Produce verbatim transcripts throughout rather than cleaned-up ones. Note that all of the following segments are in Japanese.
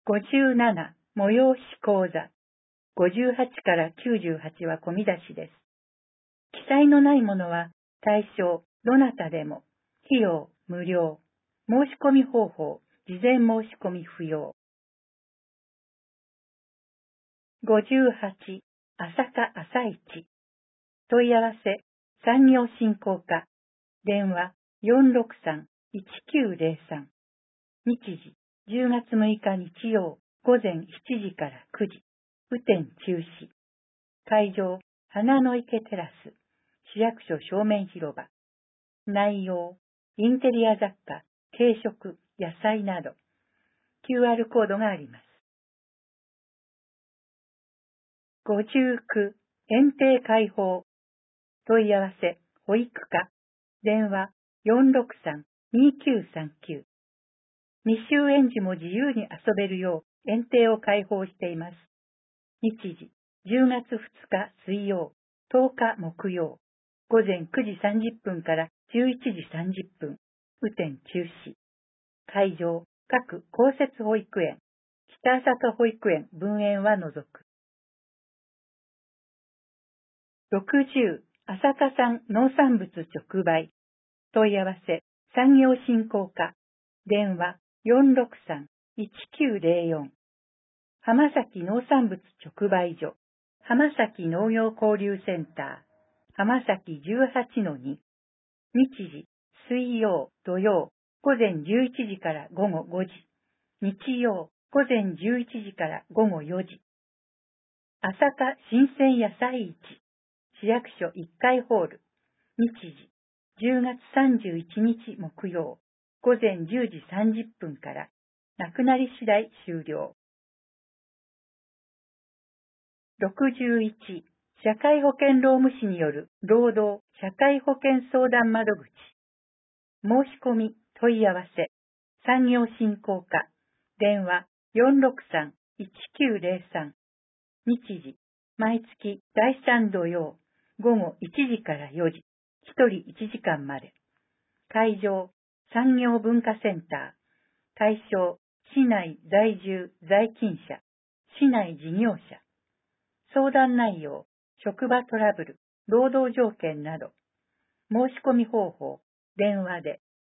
ごじゅうなな、催し講座。ごじゅうはちからきゅうじゅうはちは込み出しです。記載のないものは対象、どなたでも、費用、無料、申し込み方法、事前申し込み不要。ごじゅうはち、朝霞朝市。問い合わせ、産業振興課。電話、よんろくさん、いちきゅうぜろさん。日時、じゅうがつむいか日曜、午前しちじからくじ。雨天中止。会場、花の池テラス。市役所正面広場。内容、インテリア雑貨、軽食、野菜など。キューアール コードがあります。ごじゅうきゅう、園庭開放。問い合わせ、保育課。電話、よんろくさん、にきゅうさんきゅう。未就園児も自由に遊べるよう園庭を開放しています。日時、じゅうがつふつか水曜、とおか木曜、午前くじさんじゅっぷんからじゅういちじさんじゅっぷん、雨天中止。会場、各公設保育園、北朝霞保育園分園は除く。ろくじゅう、朝霞産農産物直売。問い合わせ、産業振興課。電話、よんろくさん、いちきゅうぜろよん。浜崎農産物直売所。浜崎農業交流センター。浜崎 じゅうはちのに。日時、水曜、土曜、午前じゅういちじから午後ごじ。日曜、午前じゅういちじから午後よじ。朝霞新鮮野菜市。市役所いっかいホール。日時、じゅうがつさんじゅういちにち木曜、午前じゅうじさんじゅっぷんから、なくなり次第終了。ろくじゅういち、社会保険労務士による労働社会保険相談窓口。申し込み、問い合わせ、産業振興課、電話よんろくさん、いちきゅうぜろさん。日時、毎月だいさん土曜、午後いちじからよじ、ひとりいちじかんまで。会場、産業文化センター。対象、市内在住在勤者、市内事業者。相談内容、職場トラブル、労働条件など。申し込み方法、電話で。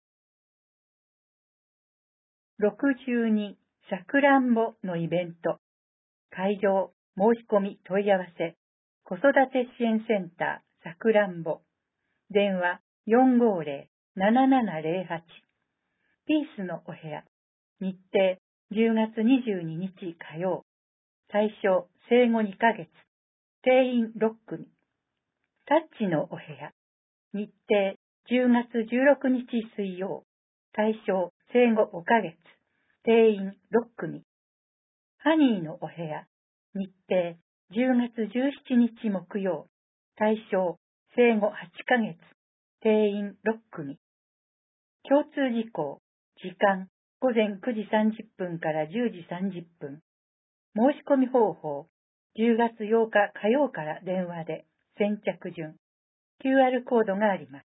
ろくじゅうに、さくらんぼのイベント。会場、申し込み問い合わせ。子育て支援センター、さくらんぼ。電話、よんごぜろ、ななななぜろはち。ピースのお部屋。日程、じゅうがつにじゅうににち火曜。対象、生後にかげつ。定員ろっくみ。タッチのお部屋。日程、じゅうがつじゅうろくにち水曜。対象、生後ごかげつ。定員ろっくみ。ハニーのお部屋。日程、じゅうがつじゅうしちにち木曜。対象、生後はちかげつ。定員ろっくみ。共通事項。時間、ごぜんくじさんじゅっぷんからじゅうじさんじゅっぷん。申し込み方法。じゅうがつようか火曜から電話で。先着順。キューアール コードがあります。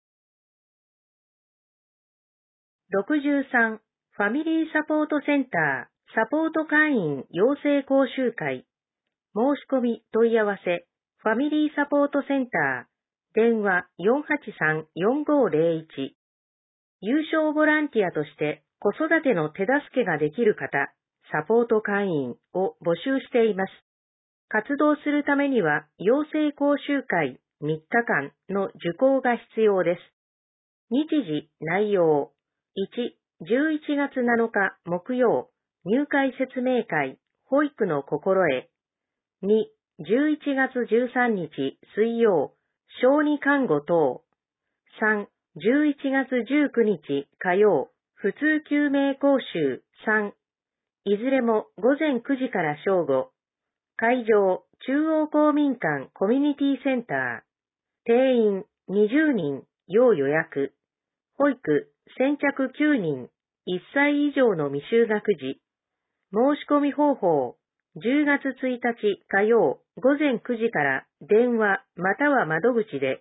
ろくじゅうさん、ファミリーサポートセンター、サポート会員養成講習会。申し込み問い合わせ、ファミリーサポートセンター、電話よんはちさん、よんごぜろいち。有償ボランティアとして子育ての手助けができる方、サポート会員を募集しています。活動するためには養成講習会みっかかんの受講が必要です。日時、内容。いち、じゅういちがつなのか木曜、入会説明会、保育の心得。に、じゅういちがつじゅうさんにち水曜、小児看護等。さん、じゅういちがつじゅうくにち火曜、普通救命講習さん。いずれもごぜんくじから正午。会場、中央公民館コミュニティセンター。定員にじゅうにん、要予約。保育、先着きゅうにん、いっさい以上の未就学児。申し込み方法、じゅうがつついたち火曜ごぜんくじから電話または窓口で。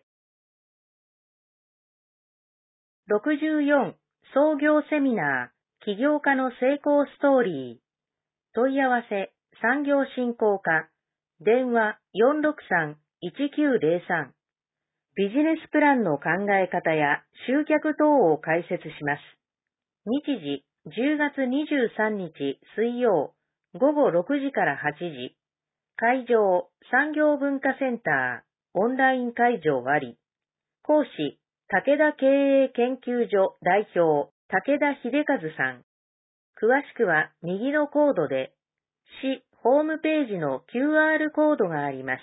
ろくじゅうよん、創業セミナー、起業家の成功ストーリー。 問い合わせ産業振興課、電話 よんろくさん いちきゅうゼロさん。ビジネスプランの考え方や集客等を解説します。日時じゅうがつにじゅうさんにち水曜ごごろくじからはちじ。会場産業文化センター、オンライン会場あり。講師武田経営研究所代表武田秀和さん。詳しくは右のコードで、市ホームページの キューアール コードがあります。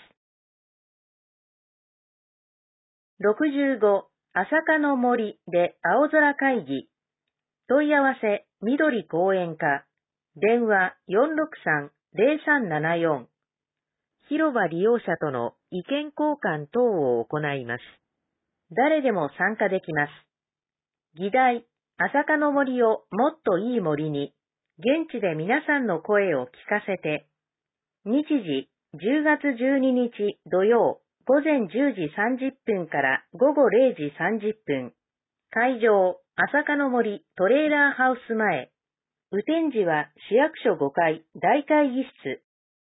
ろくじゅうご、朝霞の森で青空会議。問い合わせ、緑講演課。電話 よんろくさん ゼロさんななよん。広場利用者との意見交換等を行います。誰でも参加できます。議題、朝霞の森をもっといい森に、現地で皆さんの声を聞かせて。日時、じゅうがつじゅうににち土曜、午前じゅうじさんじゅっぷんから午後れいじさんじゅっぷん。会場、朝霞の森トレーラーハウス前。雨天時は市役所ごかい大会議室。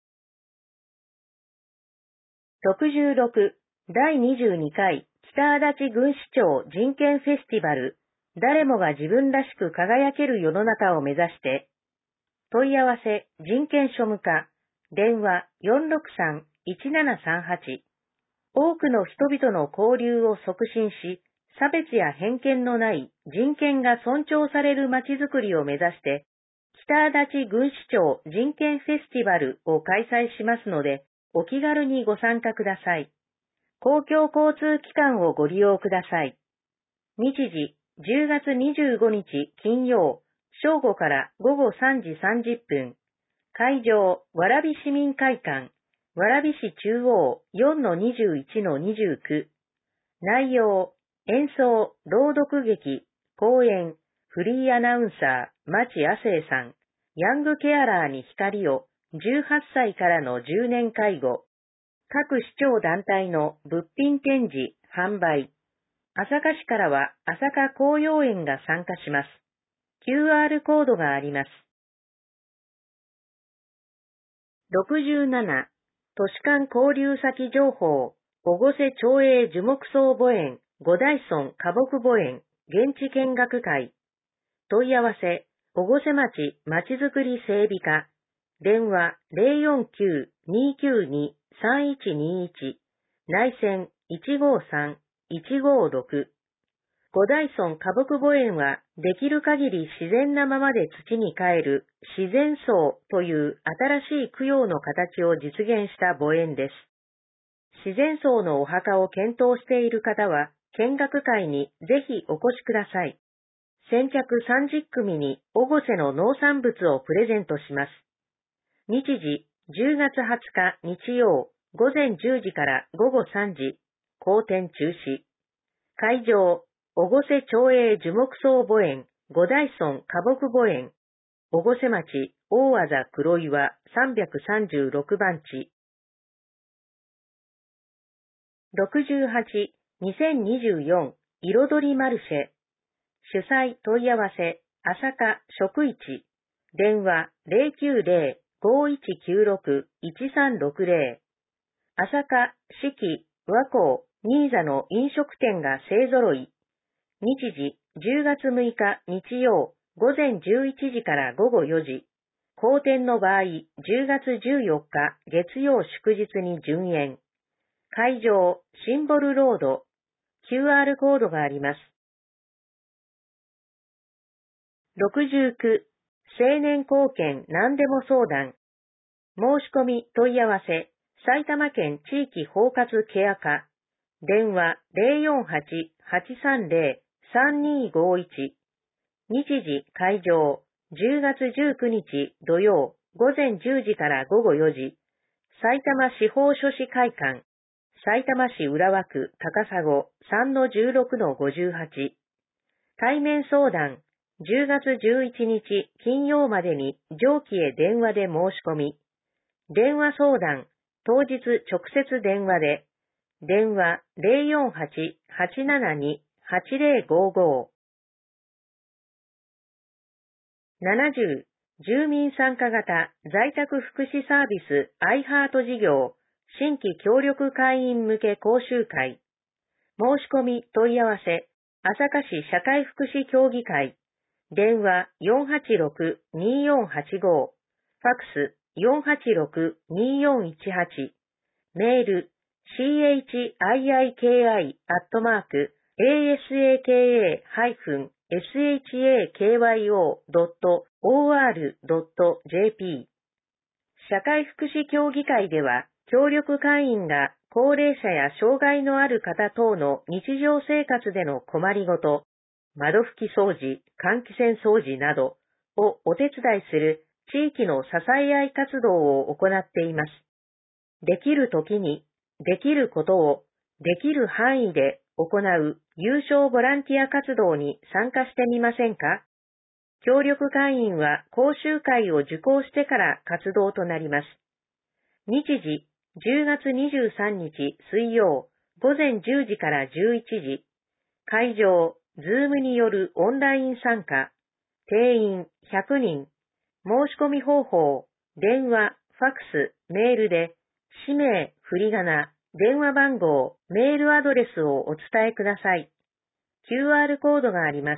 ろくじゅうろく、だいにじゅうにかい北足立郡市長人権フェスティバル。誰もが自分らしく輝ける世の中を目指して。問い合わせ、人権庶務課。電話 よんろくさん いちななさんはち。多くの人々の交流を促進し、差別や偏見のない人権が尊重されるまちづくりを目指して、北足立郡市長人権フェスティバルを開催しますので、お気軽にご参加ください。公共交通機関をご利用ください。日時、じゅうがつにじゅうごにち金曜、正午から午後さんじさんじゅっぷん。会場、蕨市民会館、蕨市中央 よんのにじゅういちのにじゅうきゅう。内容、演奏、朗読劇、講演、フリーアナウンサー、町亜生さん、ヤングケアラーに光を、じゅうはっさいからのじゅうねん介護。各市町団体の物品展示、販売。朝霞市からは朝霞紅葉園が参加します。キューアール コードがあります。ろくじゅうなな、都市間交流先情報、越生町営樹木葬墓園、五大村花木墓園、現地見学会。問い合わせ、越生町まちづくり整備課。電話 ゼロよんきゅう にきゅうに さんいちにいち。内線 いちごさん いちごろく。五大村花木墓園は、できる限り自然なままで土に還る自然葬という新しい供養の形を実現した墓園です。自然葬のお墓を検討している方は、見学会にぜひお越しください。先着さんじゅっくみに越生の農産物をプレゼントします。日時、じゅうがつはつか日曜、午前じゅうじから午後さんじ、公展中止。会場、越生町営樹木葬墓園、五大村花木墓園、越生町大字黒岩さんびゃくさんじゅうろくばんち。ろくじゅうはち、にせんにじゅうよん彩りマルシェ。主催問い合わせ、朝霞食市。電話 ゼロきゅうゼロ ごいちきゅうろく いちさんろくゼロ。朝霞、四季、和光、新座の飲食店が勢ぞろい。日時、じゅうがつむいか日曜、午前じゅういちじから午後よじ。公展の場合、じゅうがつじゅうよっか月曜祝日に順延。会場、シンボルロード。キューアール コードがあります。ろくじゅうきゅう、青年貢献何でも相談。申し込み問い合わせ、埼玉県地域包括ケア課。電話 ゼロよんはち はちさんゼロ さんにごいち。日時会場、じゅうがつじゅうくにち土曜、午前じゅうじから午後よじ。埼玉司法書士会館。埼玉市浦和区高砂 さんのじゅうろくのごじゅうはち。対面相談、じゅうがつじゅういちにち金曜までに上記へ電話で申し込み。電話相談、当日直接電話で。電話 ゼロよんはち はちななに はちゼロごご。ななじゅう、 住民参加型在宅福祉サービス アイハート 事業新規協力会員向け講習会。申し込み問い合わせ、朝霞市社会福祉協議会。電話 よんはちろく にーよんはちご、ファックス よんはちろく にーよんいちはち、メール シーエイチアイアイケーアイ アットマーク エーエスエーケーエー ハイフン エスエイチエーケーワイオー ドット オーアール ドット ジェーピー。社会福祉協議会では、協力会員が高齢者や障害のある方等の日常生活での困りごと、窓拭き掃除、換気扇掃除などをお手伝いする地域の支え合い活動を行っています。できるときに、できることを、できる範囲で行う有償ボランティア活動に参加してみませんか？協力会員は講習会を受講してから活動となります。日時、じゅうがつにじゅうさんにち水曜、午前じゅうじからじゅういちじ。会場、ズームによるオンライン参加。定員ひゃくにん。申し込み方法、電話、ファックス、メールで、氏名、振り仮名、電話番号、メールアドレスをお伝えください。キューアール コードがあります。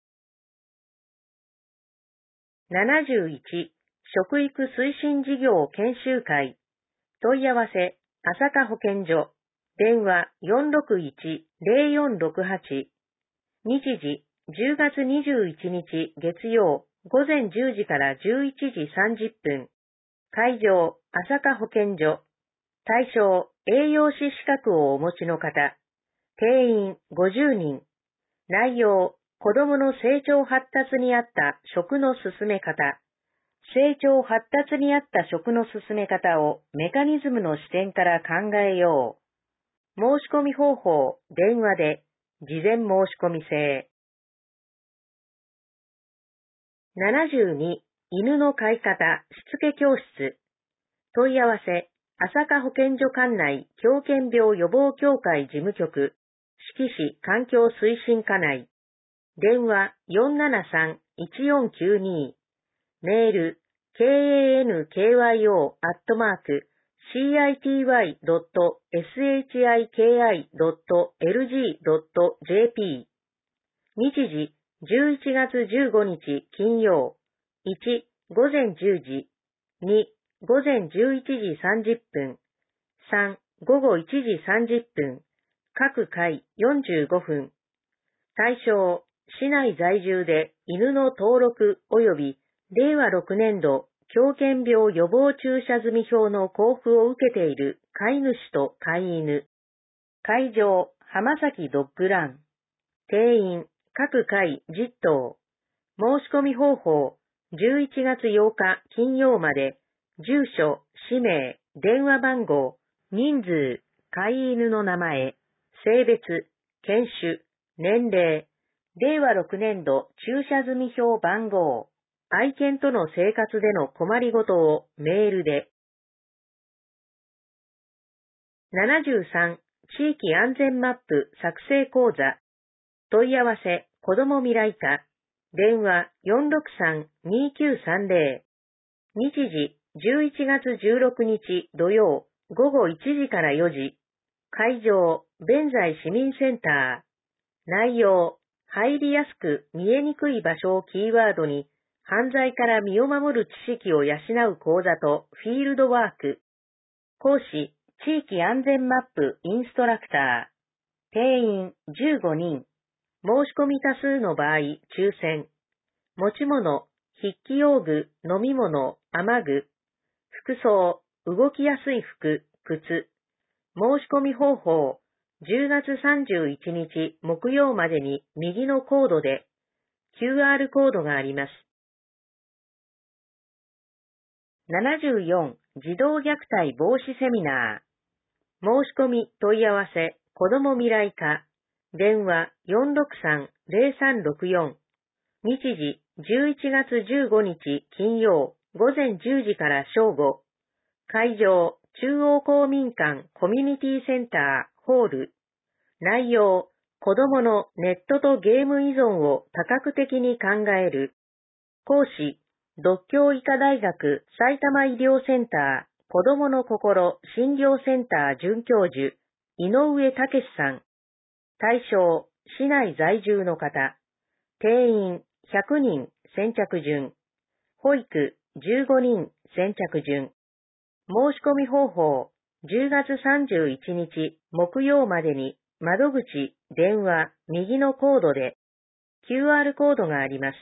ななじゅういち、食育推進事業研修会。問い合わせ、朝霞保健所。電話 よんろくいち ゼロよんろくはち。日時、じゅうがつにじゅういちにち月曜、午前じゅうじからじゅういちじさんじゅっぷん。会場、朝霞保健所。対象、栄養士資格をお持ちの方。定員ごじゅうにん。内容、子どもの成長発達に合った食の進め方。成長発達に合った食の進め方をメカニズムの視点から考えよう。申し込み方法、電話で、事前申し込み制。ななじゅうに、犬の飼い方、しつけ教室。問い合わせ、朝霞保健所管内狂犬病予防協会事務局、志木市環境推進課内。電話 よんななさん いちよんきゅうに。メール、ケーエーエヌケーワイオー アットマーク、シーアイティーワイ ドット エスエイチアイケーアイ ドット エルジー ドット ジェーピー。日時、じゅういちがつじゅうごにち金曜。いち、午前じゅうじ。に、午前じゅういちじさんじゅっぷん。さん、午後いちじさんじゅっぷん。各回よんじゅうごふん。対象、市内在住で犬の登録及びれいわろくねんど狂犬病予防注射済票の交付を受けている飼い主と飼い犬。会場、浜崎ドッグラン。定員、各回じゅっとう。申し込み方法、じゅういちがつようか金曜まで、住所、氏名、電話番号、人数、飼い犬の名前、性別、犬種、年齢、れいわろくねんど注射済票番号、愛犬との生活での困りごとをメールで。ななじゅうさん、地域安全マップ作成講座。問い合わせ、子ども未来課。電話 よんろくさん にーきゅうさんゼロ。日時、じゅういちがつじゅうろくにち土曜、午後いちじからよじ。会場、弁財市民センター。内容、入りやすく見えにくい場所をキーワードに、犯罪から身を守る知識を養う講座とフィールドワーク。講師、地域安全マップインストラクター。定員じゅうごにん。申し込み多数の場合、抽選。持ち物、筆記用具、飲み物、雨具。服装、動きやすい服、靴。申し込み方法、じゅうがつさんじゅういちにち木曜までに右のコードで、キューアール コードがあります。ななじゅうよん、児童虐待防止セミナー。申し込み問い合わせ、子ども未来課。電話 よんろくさん ゼロさんろくよん。日時、じゅういちがつじゅうごにち金曜、午前じゅうじから正午。会場、中央公民館コミュニティセンターホール。内容、子どものネットとゲーム依存を多角的に考える。講師、 獨協医科大学埼玉医療センター子どもの心診療センター准教授、井上武さん。対象、市内在住の方。定員ひゃくにん先着順。保育じゅうごにん先着順。申し込み方法、じゅうがつさんじゅういちにち木曜までに窓口、電話、右のコードで キューアール コードがあります。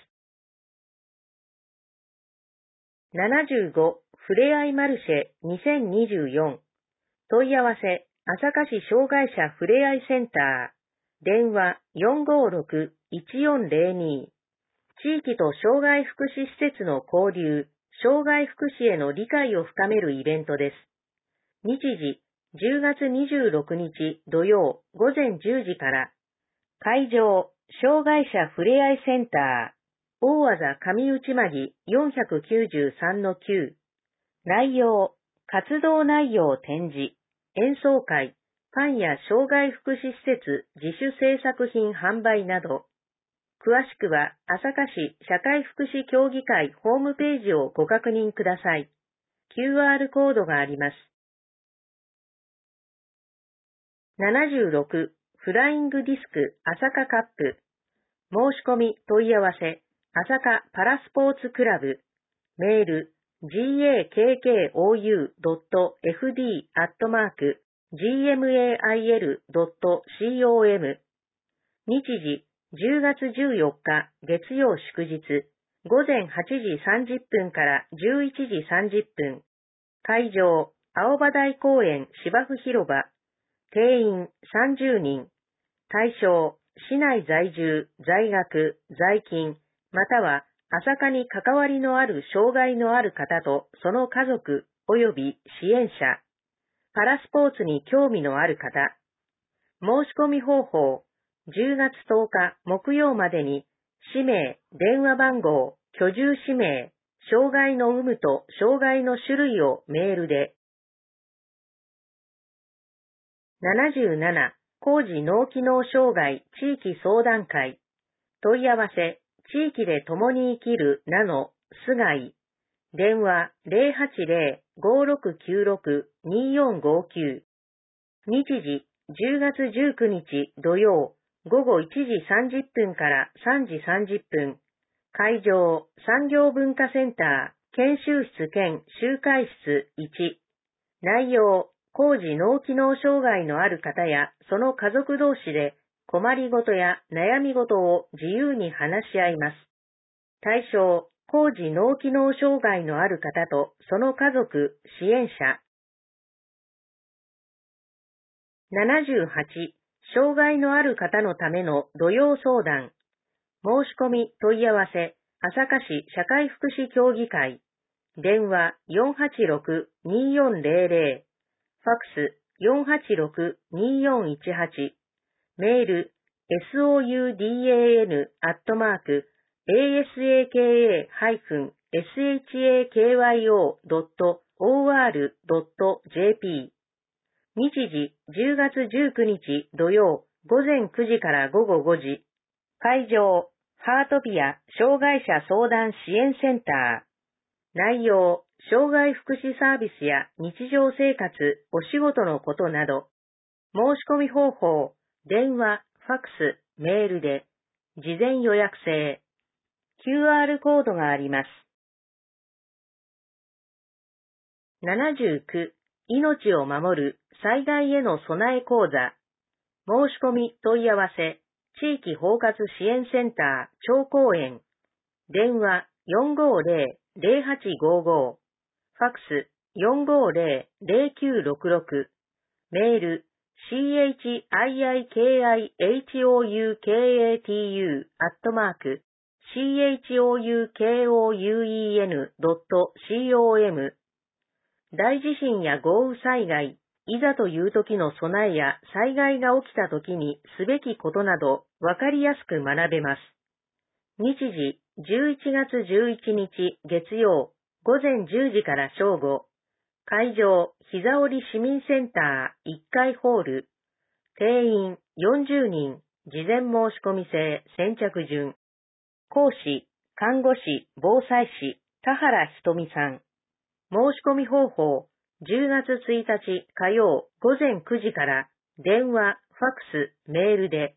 ななじゅうごふれあいマルシェにせんにじゅうよん問い合わせ朝霞市障害者ふれあいセンター電話 よんごろくいちよんぜろに 地域と障害福祉施設の交流、障害福祉への理解を深めるイベントです。日時じゅうがつにじゅうろくにち土曜午前じゅうじから会場障害者ふれあいセンター大和田上内間 よんきゅうさんのきゅう内容、活動内容展示、演奏会、パンや障害福祉施設自主制作品販売など、詳しくは朝霞市社会福祉協議会ホームページをご確認ください。キューアール コードがあります。ななじゅうろくフライングディスク朝霞カップ申し込み問い合わせ朝霞パラスポーツクラブメール ジェーケーケーオーユードットエフディー アットマーク ジーエムエーアイエルドットコム 日時じゅうがつじゅうよっか月曜祝日午前はちじさんじゅっぷんからじゅういちじさんじゅっぷん会場青葉台公園芝生広場定員さんじゅうにん対象市内在住、在学、在勤または朝霞に関わりのある障害のある方とその家族及び支援者、パラスポーツに興味のある方、申し込み方法、じゅうがつとおか木曜までに、氏名、電話番号、居住氏名、障害の有無と障害の種類をメールで。ななじゅうなな高次脳機能障害地域相談会問い合わせ地域で共に生きるなの須貝電話 ゼロはちゼロ ごろくきゅうろく によんごきゅう日時じゅうがつじゅうくにち土曜午後いちじさんじゅっぷんからさんじさんじゅっぷん会場産業文化センター研修室兼集会室いち内容高次脳機能障害のある方やその家族同士で困りごとや悩みごとを自由に話し合います。対象、高次脳機能障害のある方とその家族、支援者。ななじゅうはち障害のある方のための土曜相談。申し込み問い合わせ、朝霞市社会福祉協議会。電話 よんはちろく によんぜろぜろファックス よんはちろく によんいちはち、メール soudan アットマーク asaka-shakyo ドット オーアール ドット ジェーピー 日時じゅうがつじゅうくにち土曜午前くじから午後ごじ会場ハートピア障害者相談支援センター内容障害福祉サービスや日常生活、お仕事のことなど、申し込み方法、電話、ファックス、メールで、事前予約制、キューアール コードがあります。ななじゅうきゅう命を守る災害への備え講座、申し込み問い合わせ、地域包括支援センター、長公園、電話 よんごぜろ ぜろはちごご、ファックス よんごぜろ ぜろきゅうろくろく、メール chiikihoukaten アットマーク choukouen ドット com 大地震や豪雨災害、いざという時の備えや災害が起きた時にすべきことなどわかりやすく学べます。日時じゅういちがつじゅういちにち月曜午前じゅうじから正午会場膝折市民センターいっかいホール定員よんじゅうにん事前申し込み制先着順講師看護師防災士田原ひとみさん。申し込み方法、じゅうがつついたち火曜午前くじから電話、ファックス、メールで。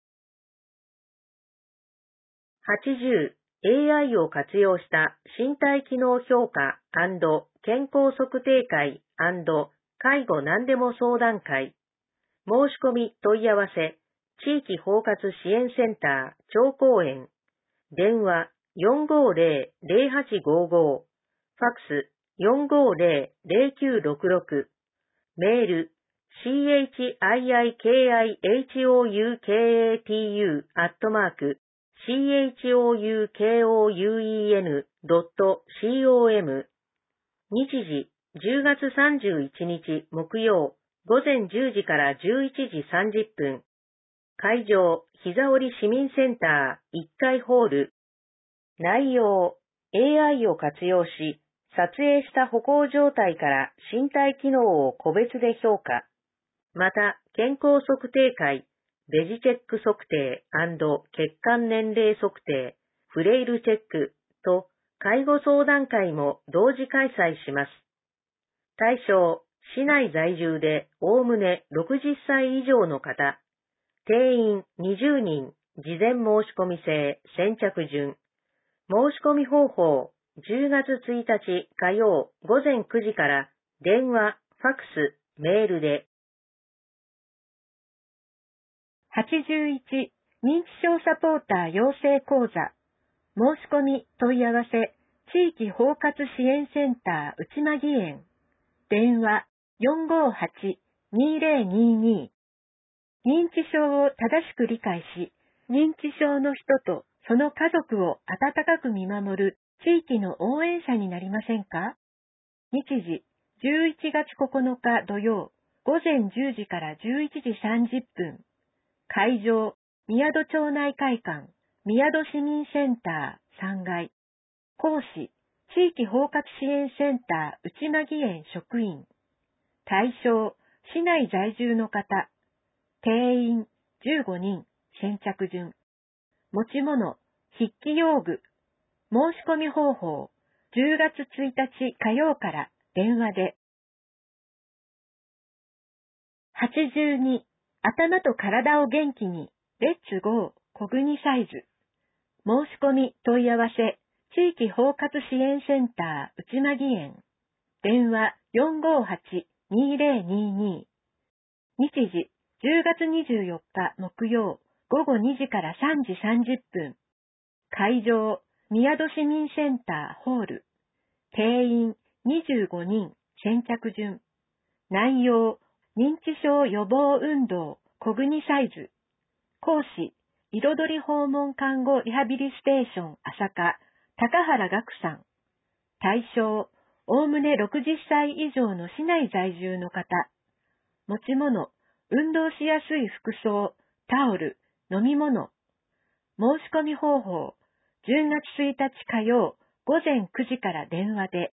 はちじゅう、エーアイ を活用した身体機能評価&健康測定会&介護何でも相談会。申し込み問い合わせ、地域包括支援センター、長公園。電話 よんごーぜろ ぜろはちごーごー。ファックス よんごーぜろ ぜろきゅうろくろく。メール シーエイチアイアイケーアイエイチオーユーケーエーティーユー アットマーク シーエイチオーユーケーオーユーイーエヌ ドット コム。日時じゅうがつさんじゅういちにち木曜午前じゅうじからじゅういちじさんじゅっぷん。会場膝折市民センターいっかいホール。内容 エーアイ を活用し、撮影した歩行状態から身体機能を個別で評価。また、健康測定会、ベジチェック測定&血管年齢測定、フレイルチェックと介護相談会も同時開催します。対象、市内在住でおおむねろくじゅっさい以上の方。定員にじゅうにん、事前申し込み制、先着順。申し込み方法、じゅうがつついたち火曜午前くじから電話、ファックス、メールで。 はちじゅういち認知症サポーター養成講座申し込み問い合わせ地域包括支援センター内間義園電話 よんごーはち にーぜろにーにー 認知症を正しく理解し認知症の人とその家族を温かく見守る地域の応援者になりませんか？日時じゅういちがつここのか土曜午前じゅうじからじゅういちじさんじゅっぷん。会場、宮戸町内会館、宮戸市民センターさんがい。講師、地域包括支援センター内間義園職員。対象、市内在住の方。定員、じゅうごにん、先着順。持ち物、筆記用具。申し込み方法、じゅうがつついたち火曜から電話で。はちじゅうに頭と体を元気に、レッツゴー、コグニサイズ。申し込み問い合わせ、地域包括支援センター内間義園。電話 よんごーはち にーぜろにーにー。日時じゅうがつにじゅうよっか木曜午後にじからさんじさんじゅっぷん。会場、宮戸市民センターホール。定員にじゅうごにん、先着順。内容、認知症予防運動、コグニサイズ。講師、彩り訪問看護リハビリステーション朝霞、高原岳さん。対象、おおむねろくじゅっさい以上の市内在住の方。持ち物、運動しやすい服装、タオル、飲み物。申し込み方法、じゅうがつついたち火曜午前くじから電話で。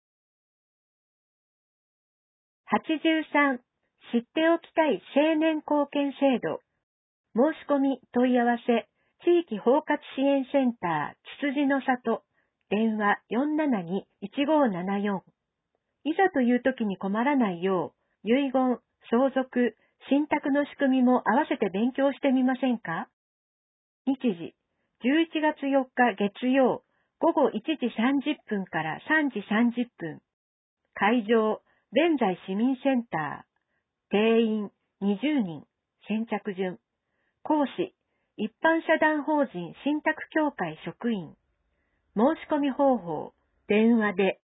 はちじゅうさん知っておきたい青年貢献制度。申し込み問い合わせ、地域包括支援センター、つつじの里、電話 よんななに いちごーななよん。いざという時に困らないよう、遺言、相続、信託の仕組みも合わせて勉強してみませんか？日時、じゅういちがつよっか月曜、午後いちじさんじゅっぷんからさんじさんじゅっぷん。会場、弁財市民センター。定員にじゅうにん、先着順。講師、一般社団法人信託協会職員。申し込み方法、電話で。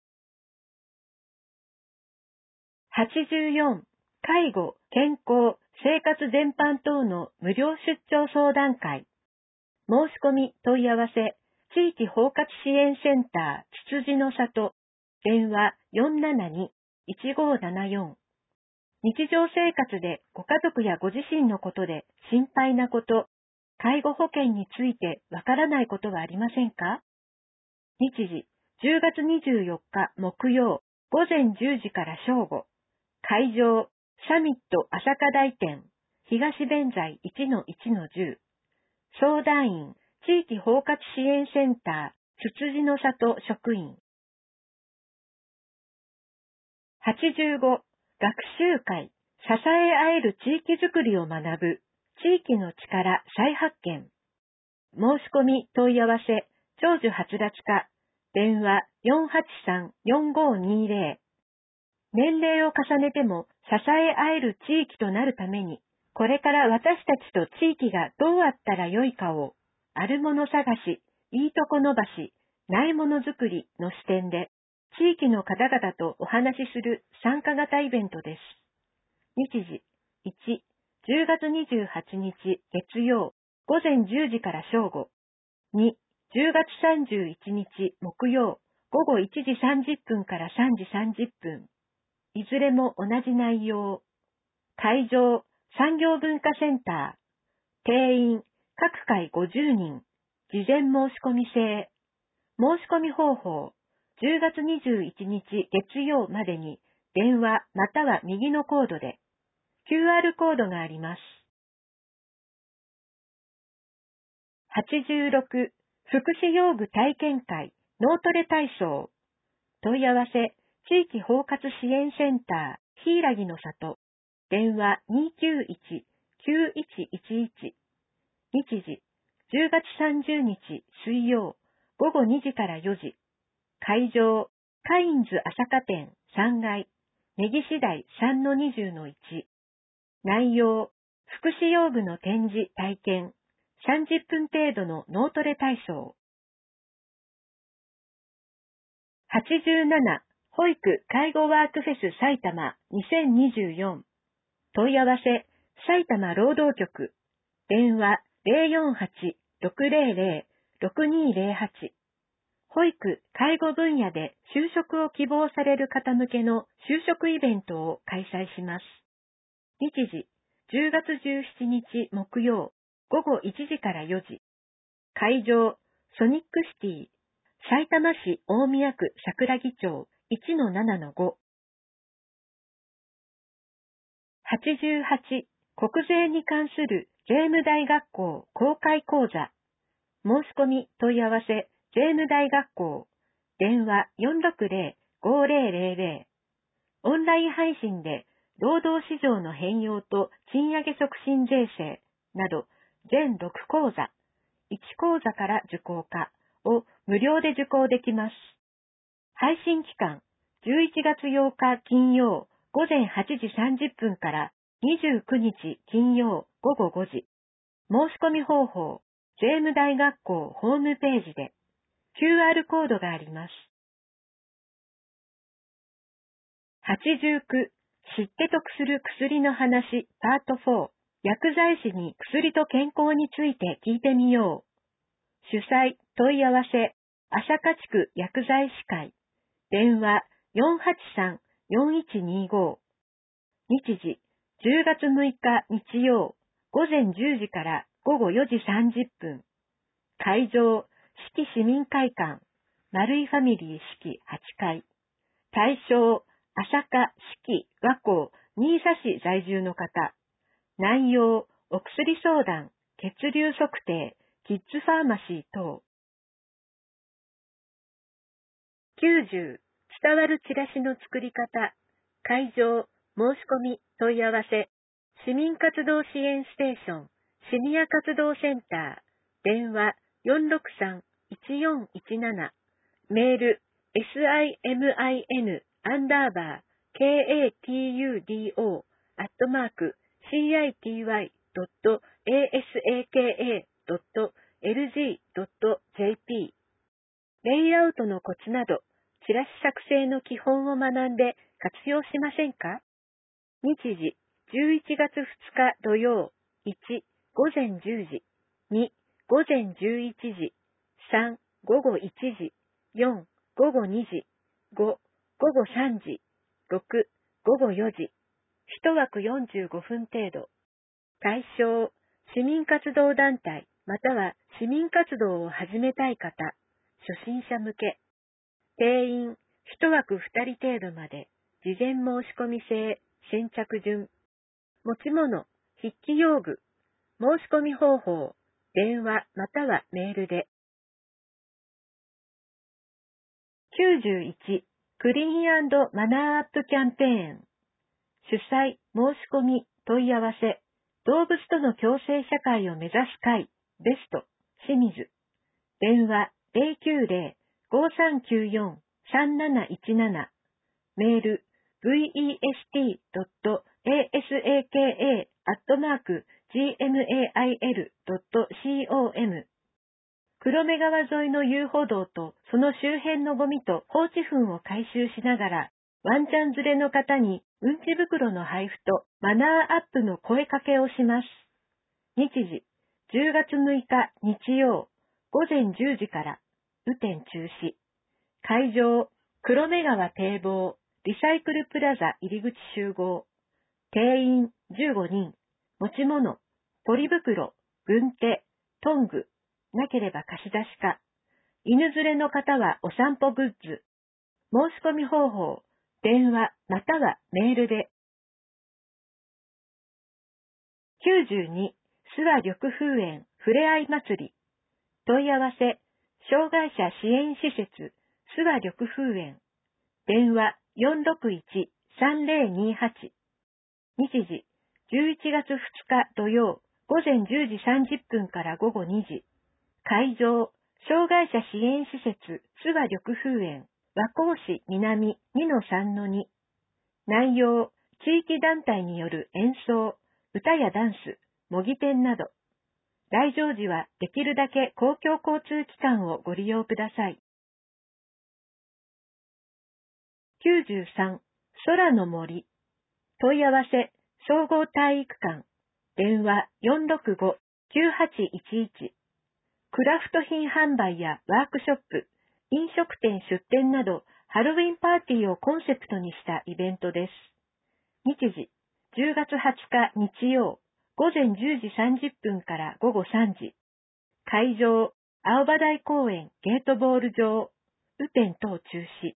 はちじゅうよん介護、健康、生活全般等の無料出張相談会。申し込み問い合わせ、地域包括支援センター、つつじの里、電話 よんななに いちごーななよん。日常生活でご家族やご自身のことで心配なこと、介護保険についてわからないことはありませんか？日時、じゅうがつにじゅうよっか木曜、午前じゅうじから正午。会場、サミット朝霞台店、東弁財 いちのいちのじゅう。相談員、地域包括支援センタつつじの里職員。はちじゅうご、学習会、支え合える地域づくりを学ぶ、地域の力再発見。申し込み問い合わせ、長寿発達課、電話 よんはちさんよんごにゼロ。年齢を重ねても支え合える地域となるために、これから私たちと地域がどうあったらよいかを、あるもの探し、いいとこ伸ばし、ないものづくりの視点で、地域の方々とお話しする参加型イベントです。日時、いち、じゅうがつにじゅうはちにち月曜、午前じゅうじから正午。に、じゅうがつさんじゅういちにち木曜、午後いちじさんじゅっぷんからさんじさんじゅっぷん。いずれも同じ内容。会場、産業文化センター。定員、各回ごじゅうにん。事前申し込み制。申し込み方法、じゅうがつにじゅういちにち月曜までに電話または右のコードで キューアール コードがあります。はちじゅうろく、福祉用具体験会脳トレ体操。問い合わせ、地域包括支援センター、柊の里。電話 にきゅういち きゅういちいちいち。日時、じゅうがつさんじゅうにち水曜、午後にじからよじ。会場、カインズ朝霞店さんがい、根岸台 さんのにじゅうのいち。内容、福祉用具の展示体験、さんじゅっぷん程度の脳トレ体操。はちじゅうなな、保育介護ワークフェス埼玉にせんにじゅうよん。問い合わせ、埼玉労働局。電話 ゼロよんはち ろくゼロゼロ ろくにゼロはち。保育・介護分野で就職を希望される方向けの就職イベントを開催します。日時、じゅうがつじゅうしちにち木曜、午後いちじからよじ。会場、ソニックシティ、さいたま市大宮区桜木町 いちのななのご。はちじゅうはち、国税に関する税務大学校公開講座。申し込み問い合わせ、税務大学校。電話 よんろくゼロ ごゼロゼロゼロ。オンライン配信で、労働市場の変容と賃上げ促進税制など、全ろくこうざ、いちこうざから受講可を無料で受講できます。配信期間、じゅういちがつようか金曜午前はちじさんじゅっぷんからにじゅうくにち金曜午後ごじ。申し込み方法、税務大学校ホームページで キューアール コードがあります。はちじゅうきゅう、知って得する薬の話パートフォー、薬剤師に薬と健康について聞いてみよう。主催、問い合わせ、朝霞地区薬剤師会。電話 よんはちさん よんいちにご。日時、じゅうがつむいか日曜、午前じゅうじから午後よじさんじゅっぷん。会場、四季市民会館、丸井ファミリー四季はちかい。対象、朝霞、四季、和光、新座市在住の方。内容、お薬相談、血流測定、キッズファーマシー等。きゅうじゅう、伝わるチラシの作り方。会場、申し込み、問い合わせ。市民活動支援ステーション、シニア活動センター。電話、よんろくさん いちよんいちなな。メール、simin アンダーバー katudo アットマーク city.asaka.lg.jp。 レイアウトのコツなど、チラシ作成の基本を学んで活用しませんか？日時、じゅういちがつふつか土曜。いち、午前じゅうじ。に、午前じゅういちじ。さん、午後いちじ。よん、午後にじ。ご、午後さんじ。ろく、午後よじ。いちわくよんじゅうごふん程度。対象、市民活動団体または市民活動を始めたい方、初心者向け。定員、いちわくふたり程度まで、事前申し込み制、先着順。持ち物、筆記用具。申し込み方法、電話またはメールで。 きゅうじゅういちクリーン&マナーアップキャンペーン。主催、申し込み、問い合わせ、動物との共生社会を目指す会、ベスト、清水。電話 ゼロきゅうゼロ ごさんきゅうよん さんなないちなな。メール ブイイーエスティードットエーエスエーケーエー アットマーク ジーエムエーアイエルドットコム。黒目川沿いの遊歩道とその周辺のゴミと放置糞を回収しながら、ワンちゃん連れの方にうんち袋の配布とマナーアップの声かけをします。日時、じゅうがつむいか日曜、ごぜんじゅうじから、雨天中止。会場、黒目川堤防、リサイクルプラザ入口集合。定員じゅうごにん。持ち物、ポリ袋、軍手、トング、なければ貸し出しか。犬連れの方はお散歩グッズ。申し込み方法、電話またはメールで。きゅうじゅうに諏訪緑風園ふれあい祭り。問い合わせ、障害者支援施設、諏訪緑風園。電話よんろくいち さんぜろにはち。日時、じゅういちがつふつか土曜、午前じゅうじさんじゅっぷんから午後にじ。会場、障害者支援施設、諏訪緑風園、和光市南 にのさんのに。内容、地域団体による演奏、歌やダンス、模擬店など。来場時はできるだけ公共交通機関をご利用ください。きゅうじゅうさん空の森。問い合わせ、総合体育館。電話よんろくご きゅうはちいちいち。クラフト品販売やワークショップ、飲食店出店など、ハロウィンパーティーをコンセプトにしたイベントです。日時、じゅうがつはつか日曜、午前じゅうじさんじゅっぷんから午後さんじ。会場、青葉台公園ゲートボール場、雨天等中止。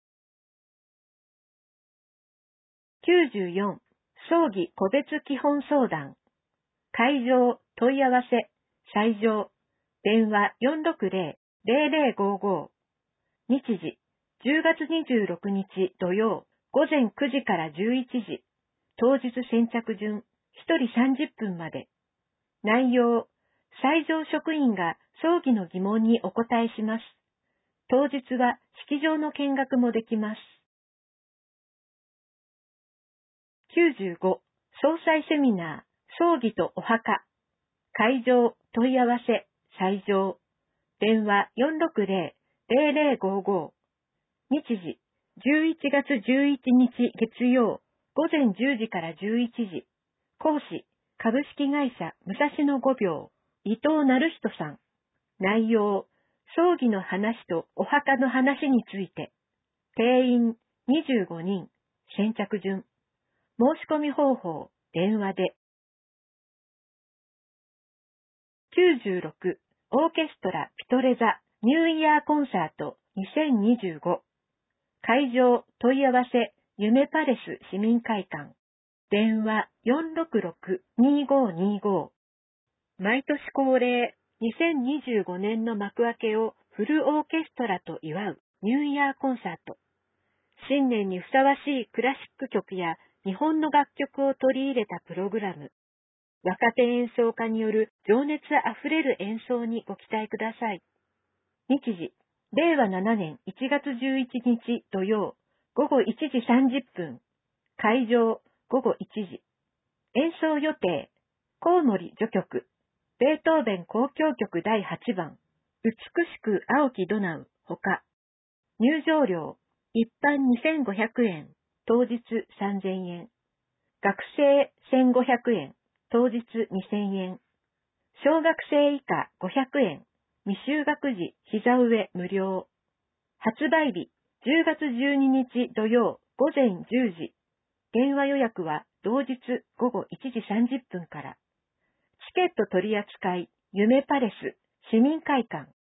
きゅうじゅうよん葬儀個別基本相談。会場、問い合わせ、斎場。電話よんろくゼロ ゼロゼロごご。日時、じゅうがつにじゅうろくにち土曜、午前くじからじゅういちじ。当日先着順、ひとりさんじゅっぷんまで。内容、斎場職員が葬儀の疑問にお答えします。当日は式場の見学もできます。きゅうじゅうご総裁セミナー、葬儀とお墓。会場、問い合わせ、斎場。電話よんろくゼロ ゼロゼロごご。日時、じゅういちがつじゅういちにち月曜、午前じゅうじからじゅういちじ。講師、株式会社武蔵野ごびょう、伊藤成人さん。内容、葬儀の話とお墓の話について。定員にじゅうごにん、先着順。申し込み方法、電話で。きゅうじゅうろくオーケストラピトレザニューイヤーコンサートにせんにじゅうご。会場問い合わせ夢パレス市民会館。電話よんろくろく にごにご。毎年恒例にせんにじゅうごねんの幕開けをフルオーケストラと祝うニューイヤーコンサート。新年にふさわしいクラシック曲や日本の楽曲を取り入れたプログラム。若手演奏家による情熱あふれる演奏にご期待ください。日時、れいわななねんいちがつじゅういちにち土曜、ごごいちじさんじゅっぷん。会場、ごごいちじ。演奏予定、コウモリ序曲、ベートーベン交響曲だいはちばん、美しく青きドナウ、ほか。入場料、一般にせんごひゃくえん、当日さんぜんえん。学生せんごひゃくえん。当日にせんえん。小学生以下ごひゃくえん。未就学児膝上無料。発売日じゅうがつじゅうににち土曜午前じゅうじ。電話予約は同日ごごいちじさんじゅっぷんから。チケット取扱い夢パレス市民会館。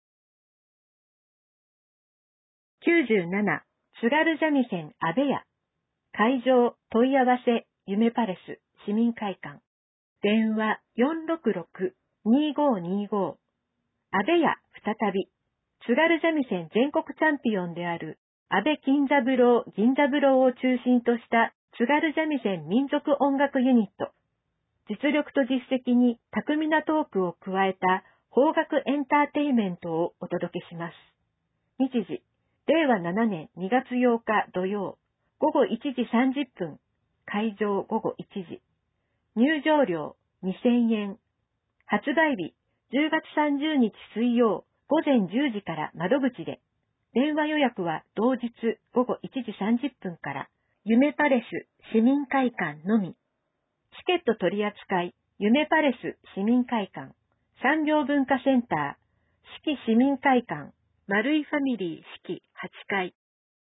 きゅうじゅうなな津軽三味線阿部屋。会場問い合わせ夢パレス市民会館。電話よんろくろく にごにご。阿部屋再び、津軽三味線全国チャンピオンである安倍金三郎銀三郎を中心とした津軽三味線民族音楽ユニット。実力と実績に巧みなトークを加えた邦楽エンターテイメントをお届けします。日時、れいわななねんにがつようか土曜、ごごいちじさんじゅっぷん、会場ごごいちじ。入場料にせんえん。発売日、じゅうがつさんじゅうにち水曜、ごぜんじゅうじから窓口で。電話予約は同日ごごいちじさんじゅっぷんから、夢パレス市民会館のみ。チケット取扱い、夢パレス市民会館、産業文化センター、四季市民会館、丸井ファミリー四季はちかい。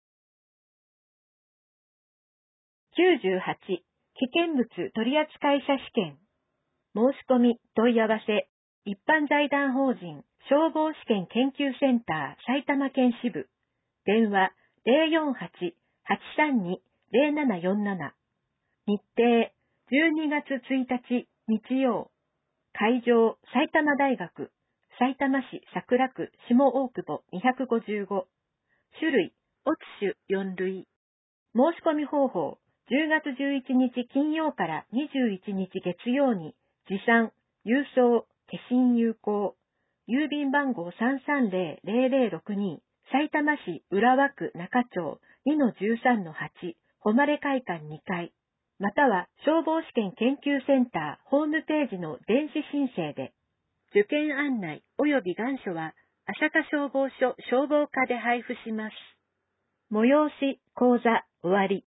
きゅうじゅうはち、危険物取扱者試験。申し込み、問い合わせ、一般財団法人消防試験研究センター埼玉県支部。電話 ゼロよんはち はちさんに ゼロななよんなな。日程じゅうにがつついたち日曜。会場埼玉大学、さいたま市桜区下大久保にひゃくごじゅうご。種類、オツ種よんるい。申し込み方法、じゅうがつじゅういちにち金曜からにじゅういちにち月曜に、持参、郵送、消印有効。郵便番号 さんさんゼロ ゼロゼロろくに、さいたま市浦和区中町 にのじゅうさんのはち、誉会館にかい。または消防試験研究センターホームページの電子申請で。受験案内及び願書は、朝霞消防署消防課で配布します。催し講座終わり。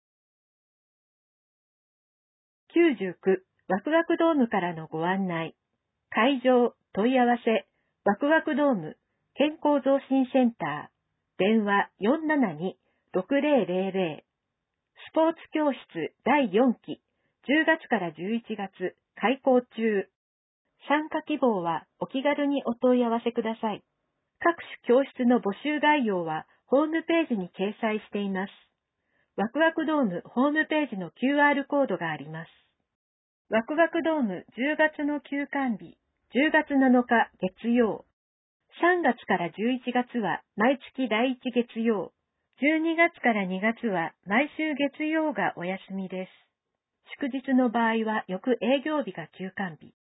きゅうじゅうきゅう、ワクワクドームからのご案内。会場、問い合わせ、ワクワクドーム、健康増進センター、電話 よんななに ろくゼロゼロゼロ。スポーツ教室だいよんき、じゅうがつからじゅういちがつ、開講中。参加希望はお気軽にお問い合わせください。各種教室の募集概要はホームページに掲載しています。ワクワクドームホームページの キューアール コードがあります。ワクワクドームじゅうがつの休館日、じゅうがつなのか月曜。さんがつからじゅういちがつは毎月だいいち月曜。じゅうにがつからにがつは毎週月曜がお休みです。祝日の場合は翌営業日が休館日。